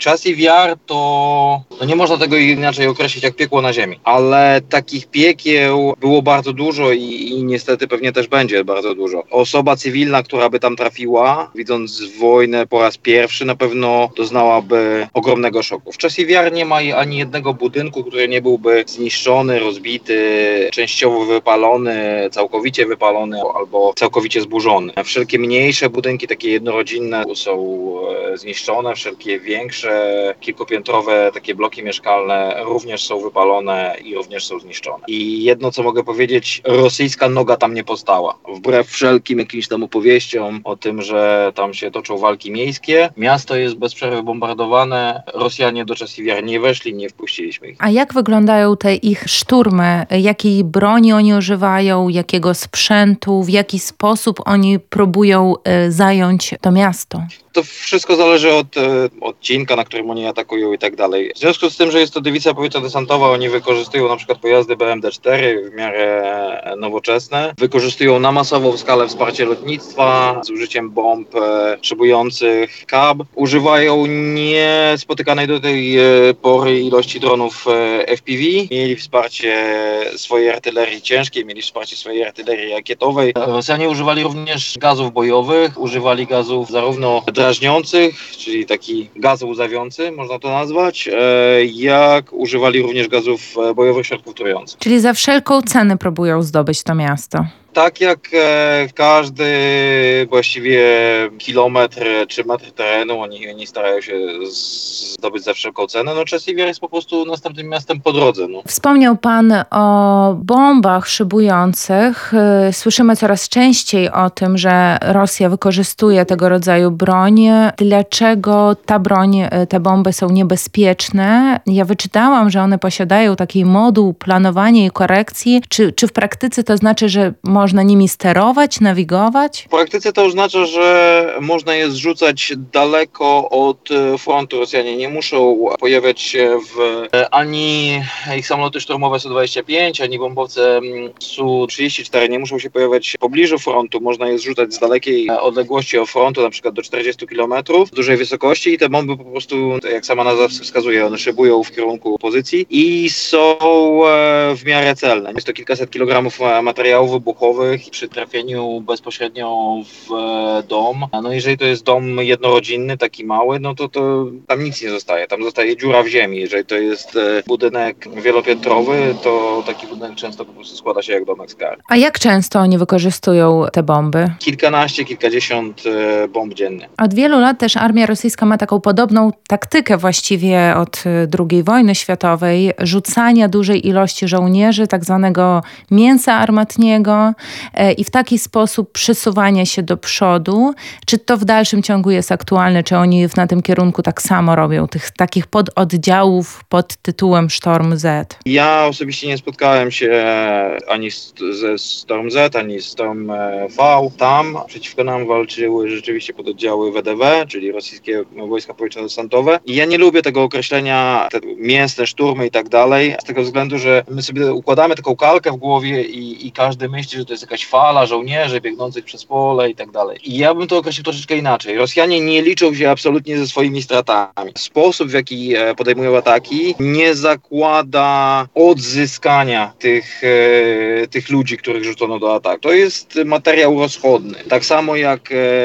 Czasy wiar to nie można tego inaczej określić jak piekło na ziemi, ale takich piekieł było bardzo dużo i niestety pewnie też będzie bardzo dużo. Osoba cywilna, która by tam trafiła, widząc wojnę po raz pierwszy, na pewno doznałaby ogromnego szoku. W Czasy wiar nie ma ani jednego budynku, który nie byłby zniszczony, rozbity, częściowo wypalony, całkowicie wypalony albo całkowicie zburzony. Wszelkie mniejsze budynki, takie jednorodzinne, są zniszczone, wszelkie większe, kilkupiętrowe takie bloki mieszkalne również są wypalone i również są zniszczone. I jedno, co mogę powiedzieć, rosyjska noga tam nie postała. Wbrew wszelkim jakimś tam opowieściom o tym, że tam się toczą walki miejskie, miasto jest bez przerwy bombardowane, Rosjanie do Czasy wiar nie weszli, nie wpuściliśmy ich. A jak wyglądają te ich szturmy? Jakiej broni oni używają, jakiego sprzętu, w jaki sposób oni próbują zająć to miasto? To wszystko zależy od odcinka, na którym oni atakują i tak dalej. W związku z tym, że jest to dywizja powietrzno-desantowa, oni wykorzystują na przykład pojazdy BMD-4 w miarę nowoczesne. Wykorzystują na masową skalę wsparcie lotnictwa z użyciem bomb szybujących KAB. Używają niespotykanej do tej pory ilości dronów FPV. Mieli wsparcie swojej artylerii ciężkiej, mieli wsparcie swojej artylerii rakietowej. Rosjanie używali również gazów bojowych, używali gazów zarówno drażniących, czyli taki gaz łzawiący, można to nazwać, jak używali również gazów bojowych środków trujących. Czyli za wszelką cenę próbują zdobyć to miasto. Tak jak każdy właściwie kilometr czy metr terenu, oni starają się zdobyć za wszelką cenę. Czasy wiar jest po prostu następnym miastem po drodze. Wspomniał Pan o bombach szybujących. Słyszymy coraz częściej o tym, że Rosja wykorzystuje tego rodzaju broń. Dlaczego ta broń, te bomby są niebezpieczne? Ja wyczytałam, że one posiadają taki moduł planowania i korekcji. Czy w praktyce to znaczy, że można nimi sterować, nawigować? W praktyce to oznacza, że można je zrzucać daleko od frontu. Rosjanie nie muszą pojawiać się ani ich samoloty szturmowe Su-25, ani bombowce Su-34 nie muszą się pojawiać w pobliżu frontu. Można je zrzucać z dalekiej odległości od frontu, na przykład do 40 km, z dużej wysokości i te bomby po prostu, jak sama nazwa wskazuje, one szybują w kierunku pozycji i są w miarę celne. Jest to kilkaset kilogramów materiałów wybuchowych i przy trafieniu bezpośrednio w dom, jeżeli to jest dom jednorodzinny, taki mały, to tam nic nie zostaje, tam zostaje dziura w ziemi. Jeżeli to jest budynek wielopiętrowy, to taki budynek często po prostu składa się jak domek z kar. A jak często oni wykorzystują te bomby? Kilkanaście, kilkadziesiąt bomb dziennie. Od wielu lat też armia rosyjska ma taką podobną taktykę właściwie od II wojny światowej, rzucania dużej ilości żołnierzy, tak zwanego mięsa armatniego i w taki sposób przesuwania się do przodu. Czy to w dalszym ciągu jest aktualne? Czy oni na tym kierunku tak samo robią? Tych takich pododdziałów pod tytułem Storm Z? Ja osobiście nie spotkałem się ani ze Storm Z, ani z Storm V. Tam przeciwko nam walczyły rzeczywiście pododdziały WDW, czyli rosyjskie wojska powietrzno-desantowe. I ja nie lubię tego określenia, te mięsne szturmy i tak dalej, z tego względu, że my sobie układamy taką kalkę w głowie i każdy myśli, że to jest jakaś fala żołnierzy biegnących przez pole i tak dalej. I ja bym to określił troszeczkę inaczej. Rosjanie nie liczą się absolutnie ze swoimi stratami. Sposób, w jaki podejmują ataki, nie zakłada odzyskania tych ludzi, których rzucono do ataku. To jest materiał rozchodny. Tak samo jak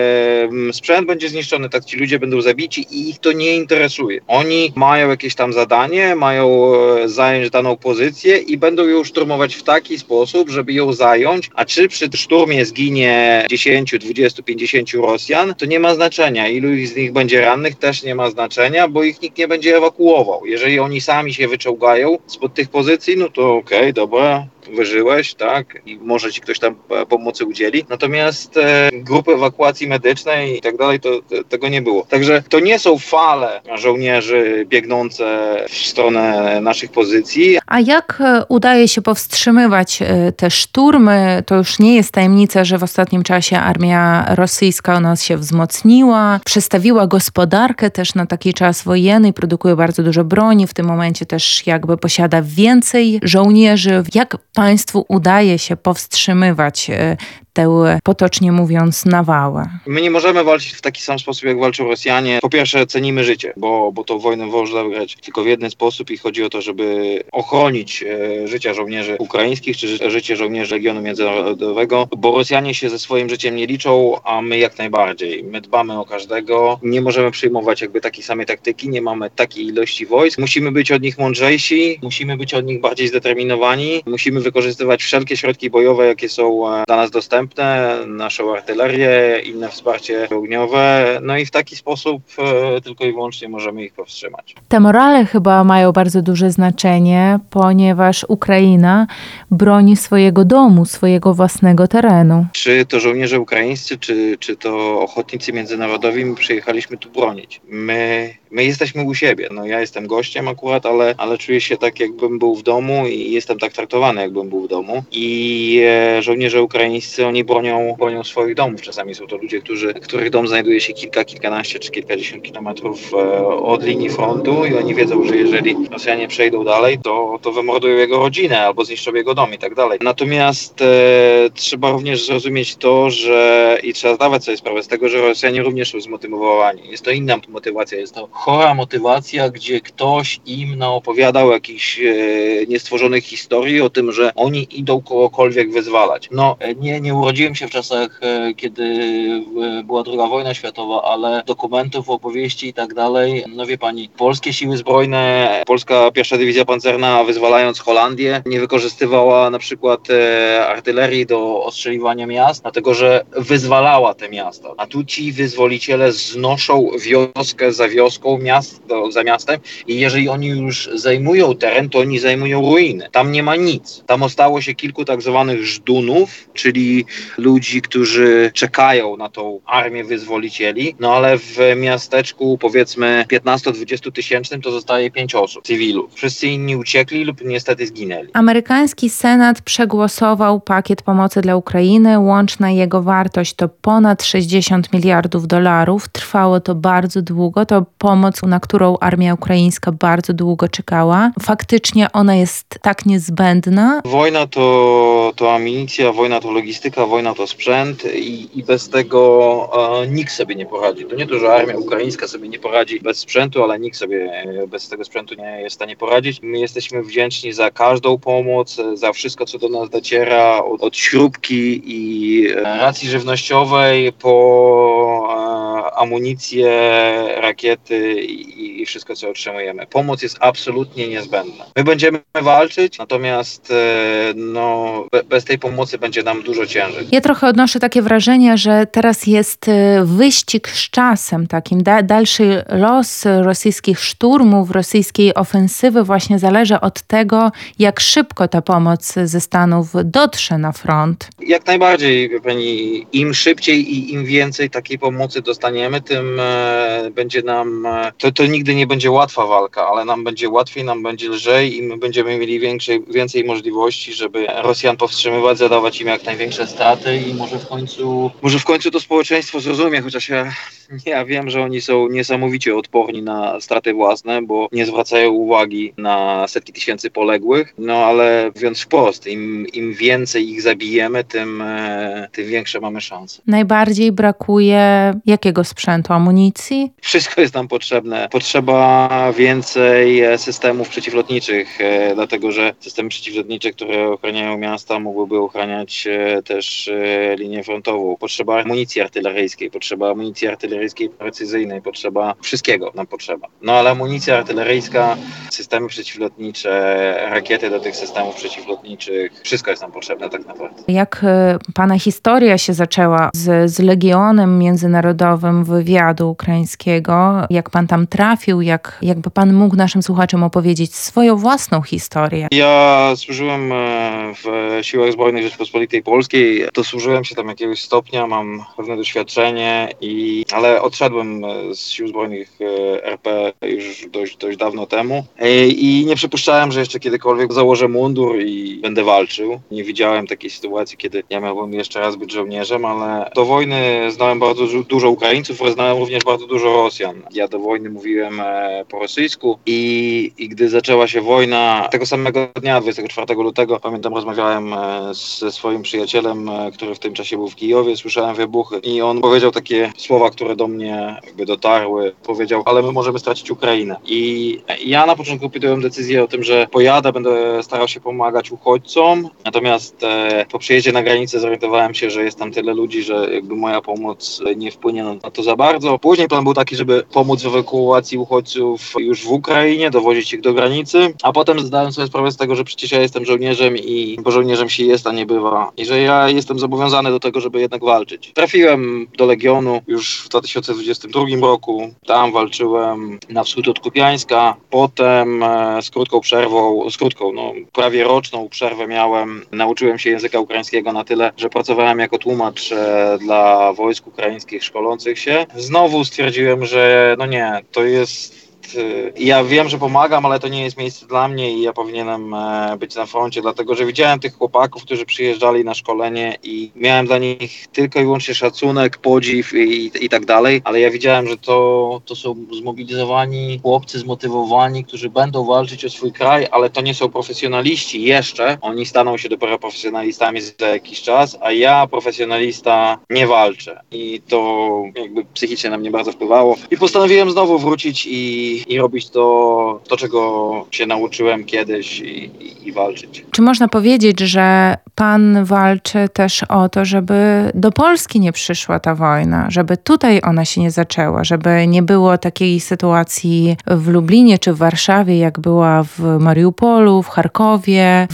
sprzęt będzie zniszczony, tak ci ludzie będą zabici i ich to nie interesuje. Oni mają jakieś tam zadanie, mają zająć daną pozycję i będą ją szturmować w taki sposób, żeby ją zająć, a czy przy szturmie zginie 10, 20, 50 Rosjan, to nie ma znaczenia. Ilu z nich będzie rannych, też nie ma znaczenia, bo ich nikt nie będzie ewakuował. Jeżeli oni sami się wyczołgają spod tych pozycji, to okej, dobra, wyżyłeś, tak, i może ci ktoś tam pomocy udzieli. Natomiast grupy ewakuacji medycznej i tak dalej, to tego nie było. Także to nie są fale żołnierzy biegnące w stronę naszych pozycji. A jak udaje się powstrzymywać te szturmy? To już nie jest tajemnica, że w ostatnim czasie armia rosyjska się wzmocniła, przestawiła gospodarkę też na taki czas wojenny, produkuje bardzo dużo broni, w tym momencie też jakby posiada więcej żołnierzy. Jak państwu udaje się powstrzymywać tę, potocznie mówiąc, nawałę? My nie możemy walczyć w taki sam sposób, jak walczą Rosjanie. Po pierwsze, cenimy życie, bo tą wojnę można wygrać tylko w jeden sposób i chodzi o to, żeby ochronić życia żołnierzy ukraińskich, czy życie żołnierzy Legionu Międzynarodowego, bo Rosjanie się ze swoim życiem nie liczą, a my jak najbardziej. My dbamy o każdego, nie możemy przyjmować jakby takiej samej taktyki, nie mamy takiej ilości wojsk. Musimy być od nich mądrzejsi, musimy być od nich bardziej zdeterminowani, musimy wykorzystywać wszelkie środki bojowe, jakie są dla nas dostępne, naszą artylerię, inne wsparcie ogniowe, no i w taki sposób tylko i wyłącznie możemy ich powstrzymać. Te morale chyba mają bardzo duże znaczenie, ponieważ Ukraina broni swojego domu, swojego własnego terenu. Czy to żołnierze ukraińscy, czy to ochotnicy międzynarodowi, my przyjechaliśmy tu bronić. My jesteśmy u siebie. No ja jestem gościem akurat, ale czuję się tak, jakbym był w domu i jestem tak traktowany, jakbym był w domu. I żołnierze ukraińscy, oni bronią swoich domów. Czasami są to ludzie, których dom znajduje się kilkanaście czy kilkadziesiąt kilometrów od linii frontu i oni wiedzą, że jeżeli Rosjanie przejdą dalej, to wymordują jego rodzinę albo zniszczą jego dom i tak dalej. Natomiast trzeba również zrozumieć to, że i trzeba zdawać sobie sprawę z tego, że Rosjanie również są zmotywowani. Jest to inna motywacja, jest to chora motywacja, gdzie ktoś im naopowiadał jakichś niestworzonych historii o tym, że oni idą kogokolwiek wyzwalać. No, nie urodziłem się w czasach, kiedy była II wojna światowa, ale dokumentów, opowieści i tak dalej, no wie pani, polskie siły zbrojne, polska pierwsza dywizja pancerna wyzwalając Holandię nie wykorzystywała na przykład artylerii do ostrzeliwania miast, dlatego że wyzwalała te miasta. A tu ci wyzwoliciele znoszą wioskę za wioską, miasto za miastem i jeżeli oni już zajmują teren, to oni zajmują ruiny. Tam nie ma nic. Tam ostało się kilku tak zwanych żdunów, czyli ludzi, którzy czekają na tą armię wyzwolicieli, no ale w miasteczku powiedzmy 15-20 tysięcznym to zostaje 5 osób, cywilów. Wszyscy inni uciekli lub niestety zginęli. Amerykański Senat przegłosował pakiet pomocy dla Ukrainy. Łączna jego wartość to ponad 60 miliardów dolarów. Trwało to bardzo długo. To pomoc, na którą armia ukraińska bardzo długo czekała. Faktycznie ona jest tak niezbędna. Wojna to amunicja, wojna to logistyka, wojna to sprzęt i bez tego nikt sobie nie poradzi. To nie to, że armia ukraińska sobie nie poradzi bez sprzętu, ale nikt sobie bez tego sprzętu nie jest w stanie poradzić. My jesteśmy wdzięczni za każdą pomoc, za wszystko, co do nas dociera, od śrubki i racji żywnościowej po amunicję, rakiety i wszystko, co otrzymujemy. Pomoc jest absolutnie niezbędna. My będziemy walczyć, natomiast bez tej pomocy będzie nam dużo ciężej. Ja trochę odnoszę takie wrażenie, że teraz jest wyścig z czasem takim. Dalszy los rosyjskich szturmów, rosyjskiej ofensywy właśnie zależy od tego, jak szybko ta pomoc ze Stanów dotrze na front. Jak najbardziej, pani, im szybciej i im więcej takiej pomocy dostaniemy, tym będzie nam, to nigdy nie będzie łatwa walka, ale nam będzie łatwiej, nam będzie lżej i my będziemy mieli więcej możliwości, żeby Rosjan powstrzymywać, zadawać im jak największe straty i może w końcu to społeczeństwo zrozumie, chociaż ja wiem, że oni są niesamowicie odporni na straty własne, bo nie zwracają uwagi na setki tysięcy poległych, no ale mówiąc wprost, im więcej ich zabijemy, tym większe mamy szanse. Najbardziej brakuje jakiego sprzętu? Amunicji? Wszystko jest nam potrzebne. Potrzeba więcej systemów przeciwlotniczych, dlatego że systemy przeciwlotnicze, które ochraniają miasta, mogłyby ochraniać też linię frontową. Potrzeba amunicji artyleryjskiej precyzyjnej, potrzeba wszystkiego nam potrzeba. No ale amunicja artyleryjska, systemy przeciwlotnicze, rakiety do tych systemów przeciwlotniczych, wszystko jest nam potrzebne tak naprawdę. Jak pana historia się zaczęła z Legionem Międzynarodowym Wywiadu Ukraińskiego? Jak pan tam trafił? Jakby pan mógł naszym słuchaczom opowiedzieć swoją własną historię? Ja służyłem w Siłach Zbrojnych Rzeczypospolitej Polskiej. Dosłużyłem się tam jakiegoś stopnia, mam pewne doświadczenie, ale odszedłem z Sił Zbrojnych RP już dość dawno temu I nie przypuszczałem, że jeszcze kiedykolwiek założę mundur i będę walczył. Nie widziałem takiej sytuacji, kiedy ja miałbym jeszcze raz być żołnierzem, ale do wojny znałem bardzo dużo Ukraińców, ale znałem również bardzo dużo Rosjan. Ja do wojny mówiłem po rosyjsku i gdy zaczęła się wojna, tego samego dnia, 24 lutego, pamiętam, rozmawiałem ze swoim przyjacielem, który w tym czasie był w Kijowie, słyszałem wybuchy i on powiedział takie słowa, które do mnie jakby dotarły. Powiedział, ale my możemy stracić Ukrainę. I ja na początku podjąłem decyzję o tym, że pojadę, będę starał się pomagać uchodźcom, natomiast po przyjeździe na granicę zorientowałem się, że jest tam tyle ludzi, że jakby moja pomoc nie wpłynie na to za bardzo. Później plan był taki, żeby pomóc w ewakuacji uchodźców już w Ukrainie, dowozić ich do granicy, a potem zdałem sobie sprawę z tego, że przecież ja jestem żołnierzem bo żołnierzem się jest, a nie bywa i że ja jestem zobowiązany do tego, żeby jednak walczyć. Trafiłem do Legionu już w 2022 roku, tam walczyłem na wschód od Kupiańska, potem z krótką przerwą, prawie roczną przerwę miałem, nauczyłem się języka ukraińskiego na tyle, że pracowałem jako tłumacz dla wojsk ukraińskich szkolących się. Znowu stwierdziłem, że no nie, to jest... Ja wiem, że pomagam, ale to nie jest miejsce dla mnie i ja powinienem być na froncie, dlatego że widziałem tych chłopaków, którzy przyjeżdżali na szkolenie i miałem dla nich tylko i wyłącznie szacunek, podziw i tak dalej, ale ja widziałem, że to są zmobilizowani chłopcy, zmotywowani, którzy będą walczyć o swój kraj, ale to nie są profesjonaliści jeszcze. Oni staną się dopiero profesjonalistami za jakiś czas, a ja, profesjonalista, nie walczę. I to jakby psychicznie na mnie bardzo wpływało. I postanowiłem znowu wrócić i robić to, czego się nauczyłem kiedyś i walczyć. Czy można powiedzieć, że pan walczy też o to, żeby do Polski nie przyszła ta wojna, żeby tutaj ona się nie zaczęła, żeby nie było takiej sytuacji w Lublinie czy w Warszawie, jak była w Mariupolu, w Charkowie,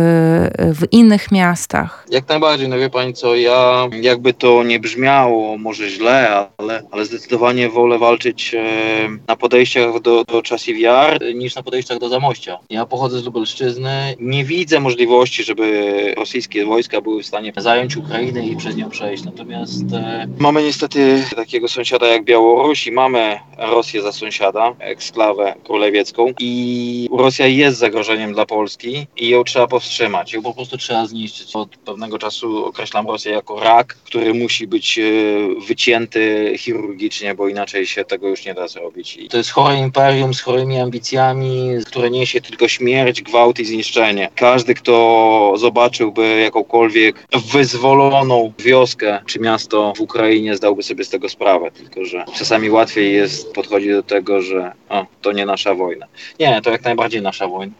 w innych miastach? Jak najbardziej, no wie pani co, ja jakby to nie brzmiało może źle, ale zdecydowanie wolę walczyć na podejściach do Czasów Jar niż na podejściach do Zamościa. Ja pochodzę z Lubelszczyzny, nie widzę możliwości, żeby rosyjskie wojska były w stanie zająć Ukrainę i przez nią przejść. Natomiast mamy niestety takiego sąsiada jak Białoruś i mamy Rosję za sąsiada, eksklawę królewiecką i Rosja jest zagrożeniem dla Polski i ją trzeba powstrzymać, ją po prostu trzeba zniszczyć. Od pewnego czasu określam Rosję jako rak, który musi być wycięty chirurgicznie, bo inaczej się tego już nie da zrobić. I to jest chore imperium z chorymi ambicjami, które niesie tylko śmierć, gwałt i zniszczenie. Każdy, kto zobaczyłby jakąkolwiek wyzwoloną wioskę czy miasto w Ukrainie, zdałby sobie z tego sprawę, tylko że czasami łatwiej jest podchodzić do tego, że to nie nasza wojna. Nie, to jak najbardziej nasza wojna.